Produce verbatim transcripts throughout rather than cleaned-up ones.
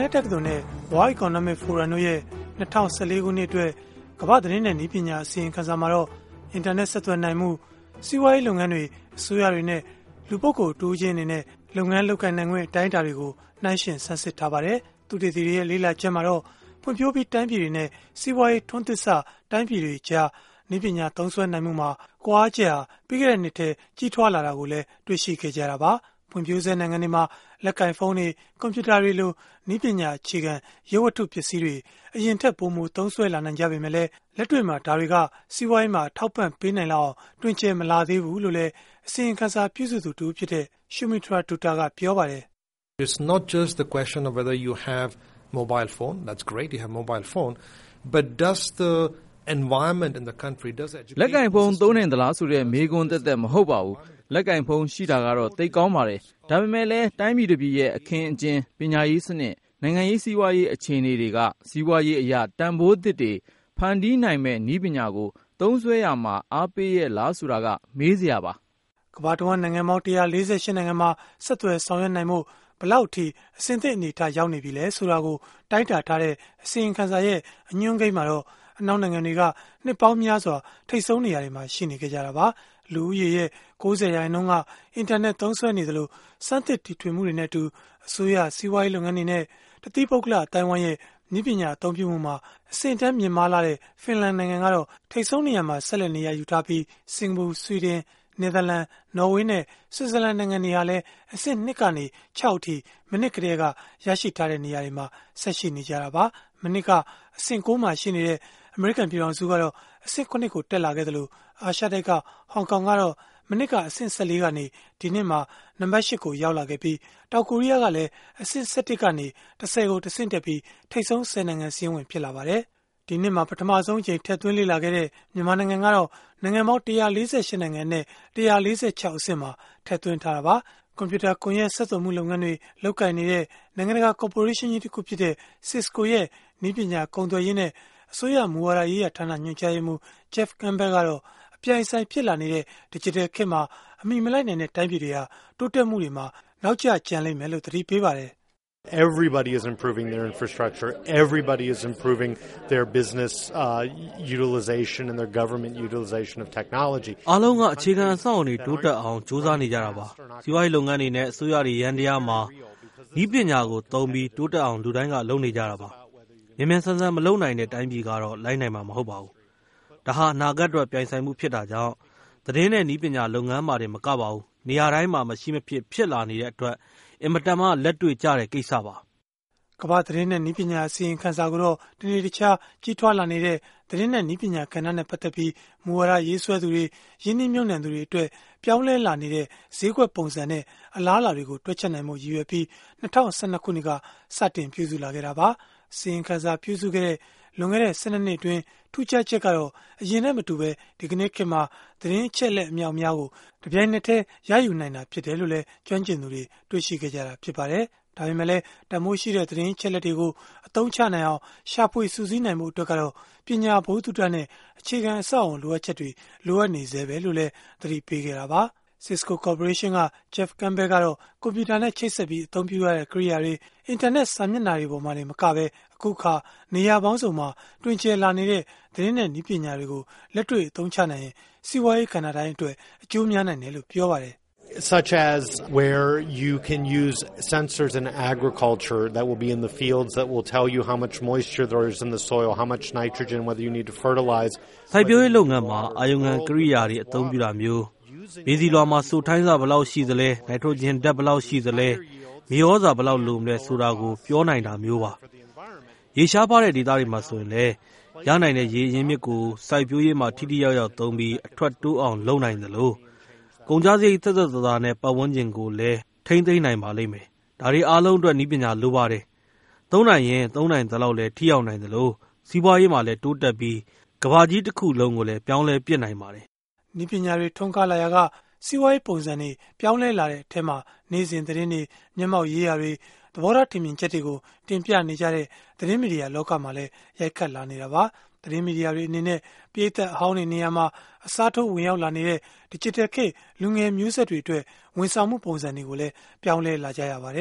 တက္ကသိုလ်နဲ့ World Economic Forum တို့ရဲ့၂၀၁၄ခုနှစ်အတွက်ကမ္ဘာသတင်းနဲ့နည်းပညာအစီရင်ခံစာမှာတော့အင်တာနက်ဆက်သွယ်နိုင်မှုစီးပွားရေးလုပ်ငန်းတွေအစိုးရတွေနဲ့လူပုဂ္ဂိုလ်တူချင်းအနေနဲ့လုပ်ငန်းလုပ်ကိုင်နိုင်ခွင့်အတိုင်းအတာတွေကိုနှိုင်းယှဉ်ဆန်းစစ်ထားပါတယ်။သူတည်တည်ရဲ့လေးလာချက်မှာတော့ဖွံ့ဖြိုးပြီးတိုင်းပြည်တွေနဲ့စီးပွားရေးထွန်းသစ်စတိုင်းပြည်တွေကြားနည်းပညာသုံးစွဲနိုင်မှုမှာကွာခြားပြီးခဲ့တဲ့နှစ်ထဲကြီးထွားလာတာကိုလည်းတွေ့ရှိခဲ့ကြတာပါ။ဖွံ့ဖြိုးဆဲနိုင်ငံတွေမှာလက်ကင်ဖုန်းတွေကွန်ပျူတာတွေလိုနည်းပညာအခြေခံရုပ်ဝတ္ထုပစ္စည်းတွေအရင်ထက်ပိုမိုသုံးစွဲလာနိုင်ကြပေမဲ့လည်းလက်တွေ့မှာဒါတွေကစီးပွားရေးမှာထောက်ပံ့ပေးနိုင်လောက်တွင်ကျယ်မလာသေးဘူးလို့လည်းအစီရင်ခံစာပြုစုသူတူဖြစ်တဲ့ Shumitra Dutta ကပြောပါတယ်။ It's not just the question of whether you have mobile phone. That's great, you have mobile phone. But does the environment in the country, does education... လက်ကင်ဖုန်းသုံးနိုင်သလားဆိုတဲ့မေးခွန်းသက်သက်မဟုတ်ပါဘူး။လက်ကင်ဖုန်းရှိတာကတော့သိကောင်းပါတယ်။ဒါပေမဲ့လည်းတိုင်းပြည်တစ်ပြည်ရဲ့အခင်းအကျင်းပညာရေးစနစ်နိုင်ငံရေးစီးပွားရေးအခြေအနေတွေကစီးပွားရေးအရာတန်ဖိုးသစ်တွေဖန်တီးနိုင်မဲ့နည်းပညာကိုသုံးစွဲရမှာအားပေးရဲ့လားဆိုတာကမေးစရာပါ။ကမ္ဘာတဝန်းနိုင်ငံပေါင်း၁၄၈နိုင်ငံမှာဆက်သွယ်ဆောင်ရွက်နိုင်မှုဘလောက်ထိအဆင့်သင့်အနေထားရောက်နေပြီလဲဆိုတာကိုတိုင်းတာထားတဲ့အစီရင်ခံစာရဲ့အညွှန်းကိန်းမှာတော့အနောက်နိုင်ငံတွေကနှစ်ပေါင်းများစွာထိပ်ဆုံးနေရာတွေမှာရှိနေကြတာပါလူဦးရေရဲ့၉၀ရာခိုင်နှုန်းကအင်တာနက်သုံးစွဲနေသလိုစမ်းသစ်တီထွင်မှုတွေနဲ့အတူအစိုးရစီးပွားရေးလုပ်ငန်းတွေနဲ့တတိပုဂ္ဂလအတိုင်းဝိုင်းရဲ့နည်းပညာအသုံးပြုမှုမှာအဆင့်အတန်းမြင့်မားလာတဲ့ဖင်လန်နိုင်ငံကတော့ထိပ်ဆုံးနေရာမှာဆက်လက်နေရာယူထားပြီးစင်ကာပူ၊ဆွီဒင်၊နယ်သာလန်၊နော်ဝေးနဲ့ဆွစ်ဇာလန်နိုင်ငံတွေဟာလည်းအဆင့်နှစ်ကနေ၆အထိမနစ်ကတည်းကရရှိထားတဲ့နေရာတွေမှာဆက်ရှိနေကြတာပါမနစ်ကအဆင့်၉မှာရှိနေတဲ့အမေရိကန်ပြည်ထောင်စုကတော့အဆင့်၇ကိုတက်လာခဲ့တယ်လို့အာရှတိုက်ကဟောင်ကောင်ကတော့မနစ်ကအဆင့်၁၄ကနေဒီနှစ်မှာနံပါတ်၈ကိုရောက်လာခဲ့ပြီးတောင်ကိုရီးယားကလည်းအဆင့်၁၁ကနေ၁၀ကိုတဆင့်တက်ပြီးထိပ်ဆုံး၁၀နိုင်ငံစည်းဝင်ဖြစ်လာပါတယ်ဒီနှစ်မှာပထမဆုံးအကြိမ်ထည့်သွင်းလေ့လာခဲ့တဲ့မြန်မာနိုင်ငံကတော့နိုင်ငံပေါင်း၁၄၈နိုင်ငံနဲ့၁၄၆အဆင့်မှာထည့်သွင်းထားတာပါကွန်ပျူတာကွန်ရက်ဆက်သွယ်မှုလုပ်ငန်းတွေလုပ်ကိုင်နေတဲ့နိုင်ငံတကာကော်ပိုရေးရှင်းကြီးတစ်ခုဖြစ်တဲ့ Cisco ရဲ့နည်းပညာကုန်သွယ်ရေးနဲ့အစိုးရမူဝါဒရေးရာဌာနညွှန်ကြားရေးမှူး Jeff Campbell ကတော့အပြိုင်ဆိုင်ဖြစ်လာနေတဲ့ digital ခေတ်မှာအမိမလိုက်နိုင်တဲ့တိုင်းပြည်တွေဟာတိုးတက်မှုတွေမှာနောက်ကျကျန်လိမ့်မယ်လို့သတိပေးပါတယ် Everybody is improving their infrastructure. Everybody is improving their business uh, utilization and their government utilization of technology. အားလုံးကအခြေခံအဆောက်အအုံတွေတိုးတက်အောင်စူးစမ်းနေကြတာပါ။စီးပွားရေးလုပ်ငန်းတွေနဲ့အစိုးရတွေရန်တရားမှာဤပညာကိုသုံးပြီးတိုးတက်အောင်လူတိုင်းကလုပ်နေကြတာပါ။မြန်မြန်ဆန်ဆန်မလုပ်နိုင်တဲ့တိုင်းပြည်ကတော့လိုက်နိုင်မှာမဟုတ်ပါဘူး။ဒါဟာအနာဂတ်အတွက်ပြိုင်ဆိုင်မှုဖြစ်တာကြောင့်သတင်းနဲ့ဤပညာလုပ်ငန်းမှာတွေမကပါဘူး။နေရာတိုင်းမှာမရှိမဖြစ်ဖြစ်လာနေတဲ့အတွက်အင်မတန်မှလက်တွေ့ကျတဲ့ကိစ္စပါကမ္ဘာသတင်းနဲ့နည်းပညာအစီရင်ခံစာကိုတော့ဒီနေ့တခြားကြီးထွားလာနေတဲ့သတင်းနဲ့နည်းပညာကဏ္ဍနဲ့ပတ်သက်ပြီးမူဝါဒရေးဆွဲသူတွေရင်းနှီးမြှုပ်နှံသူတွေအတွက်ပြောင်းလဲလာနေတဲ့ဈေးကွက်ပုံစံနဲ့အလားအလာတွေကိုတွက်ချက်နိုင်မှုရည်ရွယ်ပြီး၂၀၁၂ခုနှစ်ကစတင်ပြုစုလာခဲ့တာပါအစီရင်ခံစာပြုစုခဲ့တဲ့လွန်ခဲ့တဲ့၁၂နှစ်အတွင်းထူးခြားချက်ကတော့အရင်နဲ့မတူပဲဒီကနေ့ခေတ်မှာသတင်းအချက်လက်အမြောက်အများကိုတပြိုင်နက်တည်းရယူနိုင်တာဖြစ်တယ်လို့လည်းကျွမ်းကျင်သူတွေတွေ့ရှိခဲ့ကြတာဖြစ်ပါတယ်ဒါပေမဲ့လည်းတမိုးရှိတဲ့သတင်းချက်လက်တွေကိုအသုံးချနိုင်အောင်ရှာဖွေစူးစီးနိုင်မှုအတွက်ကတော့ပညာဘုဒ္ဓတနဲ့အခြေခံအဆောက်အအုံလိုအပ်ချက်တွေလိုအပ်နေသေးပဲလို့လည်းသတိပေးခဲ့တာပါ Cisco Corporation က Jeff Campbell ကတော့ကွန်ပျူတာနဲ့ချိတ်ဆက်ပြီးအသုံးပြုရတဲ့ကိရိယာတွေအင်တာနက်စာမျက်နှာတွေပေါ်မှာနေမကပဲအခုခါနေရာပေါင်းစုံမှာတွင်ကျယ်လာနေတဲ့သတင်းနဲ့နည်းပညာတွေကိုလက်တွေ့အသုံးချနိုင်ရင်စီးပွားရေးကဏ္ဍတိုင်းအတွက်အကျိုးများနိုင်တယ်လို့ပြောပါတယ် such as where you can use sensors in agriculture that will be in the fields that will tell you how much moisture there is in the soil, how much nitrogen, whether you need to fertilize. စိုက်ပျိုးရေးလုပ်ငန်းမှာအာယုံခံကိရိယာတွေအသုံးပြုတာမျိုးမြေစီလွှာမှာစိုထိုင်းစာဘယ်လောက်ရှိသလဲ၊နိုက်ထရိုဂျင်ဓာတ်ဘယ်လောက်ရှိသလဲ၊မြေဩဇာဘယ်လောက်လိုမလဲဆိုတာကိုပြောနိုင်တာမျိုးပါ။ရေရှားပါတဲ့ဒေသတွေမှာဆိုရင်လည်းရနိုင်တဲ့ရေရင်းမြစ်ကိုစိုက်ပျိုးရေးမှာထိထိရောက်ရောက်သုံးပြီးအထွက်တိုးအောင်လုပ်နိုင်တယ်လို့ကုန်ကြစရိတ်သက်သက်သာသာနဲ့ပတ်ဝန်းကျင်ကိုလည်းထိမ့်သိမ်းနိုင်ပါလိမ့်မယ်။ဒါတွေအားလုံးအတွက်နည်းပညာလိုပါတယ်။သုံးနိုင်ရင်သုံးနိုင်သလောက်လည်းထိရောက်နိုင်တယ်လို့စီးပွားရေးမှာလည်းတိုးတက်ပြီးကမ္ဘာကြီးတစ်ခုလုံးကိုလည်းပြောင်းလဲပြစ်နိုင်ပါတယ်။နည်းပညာတွေထွန်းကားလာရာကစီးပွားရေးပုံစံတွေပြောင်းလဲလာတဲ့အထက်မှာနေ့စဉ်သတင်းတွေမျက်မှောက်ရေးရာတွေသဘောထားထင်မြင်ချက်တွေကိုတင်ပြနေကြတဲ့သတင်းမီဒီယာလောကမှာလည်းရိုက်ခတ်လာနေတာပါ။သတင်းမီဒီယာတွေအနေနဲ့ပြည်သက်အဟောင်းတွေနေရာမှာအစားထိုးဝင်ရောက်လာနေတဲ့ digital ခေတ်လူငယ်မျိုးဆက်တွေအတွက်ဝန်ဆောင်မှုပုံစံတွေကိုလည်းပြောင်းလဲလာကြရပါတယ်။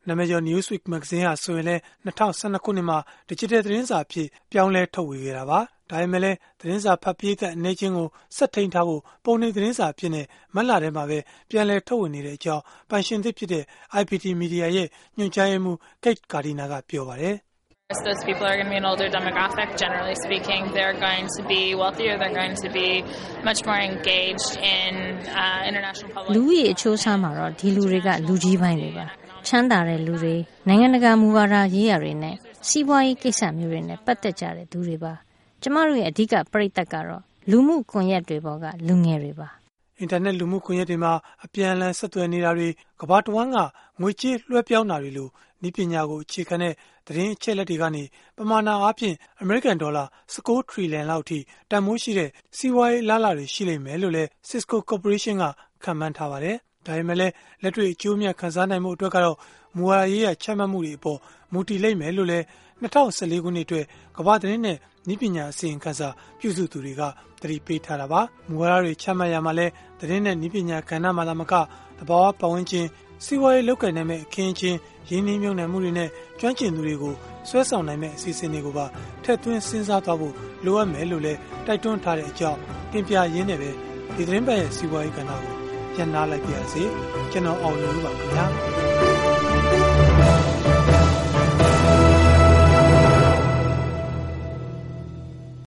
နာမည်ကျော် Newsweek မဂ္ဂဇင်းဟာဆိုရင်လည်း၂၀၁၂ခုနှစ်မှာ digital သတင်းစာအဖြစ်ပြောင်းလဲထုတ်ဝေခဲ့တာပါ။ဒါပေမဲ့လည်းသတင်းစာဖတ်ပြေးသက်အနေချင်းကိုဆက်ထိန်ထားဖို့ပုံနှိပ်သတင်းစာအဖြစ်နဲ့မတ်လထဲမှာပဲပြန်လည်ထုတ်ဝေနေတဲ့အကြောင်းပိုင်ရှင်သစ်ဖြစ်တဲ့ I P T Media ရဲ့ညွှန်ကြားရေးမှူး Kate Gardiner ကပြောပါတယ် As those people are going to be an older demographic, generally speaking, they're going to be wealthier, they're going to be much more engaged in uh, international public. လူကြီးအချိုးစားမှာတော့ဒီလူတွေကလူကြီးပိုင်းတွေပါချမ်းသာတဲ့လူတွေနိုင်ငံတကာမူဝါဒရေးရာတွေနဲ့စီးပွားရေးကိစ္စမျိုးတွေနဲ့ပတ်သက်ကြတဲ့သူတွေပါကျမတို့ရဲ့အဓိကပရိသတ်ကတော့လူမှုကွန်ရက်တွေပေါ်ကလူငယ်တွေပါအင်တာနက်လူမှုကွန်ရက်တွေမှာအပြန်အလှန်ဆက်သွယ်နေတာတွေကမ္ဘာတစ်ဝန်းကငွေကြေးလွှဲပြောင်းတာတွေလိုဤပညာကိုအခြေခံတဲ့သတင်းအချက်အလက်တွေကနေပမာဏအားဖြင့်အမေရိကန်ဒေါ်လာ၁၉ထရီလီယံလောက်အထိတန်ဖိုးရှိတဲ့စီးပွားရေးလားလာတွေရှိလိမ့်မယ်လို့လည်း Cisco Corporation ကခန့်မှန်းထားပါတယ်။ဒါပေမဲ့လည်းလက်တွေ့အကျိုးမြတ်ခံစားနိုင်မှုအတွက်ကတော့မူဝါဒရေးရာချမှတ်မှုတွေအပေါ်မူတည်လိမ့်မယ်လို့လည်း၂၀၁၄ခုနှစ်အတွက်ကမ္ဘာသတင်းနဲ့နည်းပညာအစီရင်ခံစာပြုစုသူတွေကသတိပေးထားတာပါ။မူဝါဒတွေချမှတ်ရမှာလဲသတင်းနဲ့နည်းပညာကဏ္ဍမှာသာမကတဘာဝပတ်ဝန်းကျင်စီးပွားရေးလုပ်ကိုင်နိုင်မဲ့အခင်းအကျင်းရင်းနှီးမြှုပ်နှံမှုတွေနဲ့ကျွမ်းကျင်သူတွေကိုဆွဲဆောင်နိုင်မဲ့အစီအစဉ်တွေကိုပါထည့်သွင်းစဉ်းစားသွားဖို့လိုအပ်မယ်လို့လည်းတိုက်တွန်းထားတဲ့အကြောင်းတင်ပြရင်းနဲ့ပဲဒီသတင်းပတ်ရဲ့စီးပွားရေးကဏ္ဍကိုညှိနှိုင်းလိုက်ပါရစေ။ကျွန်တော်အောင်လို့ပါခင်ဗျာ။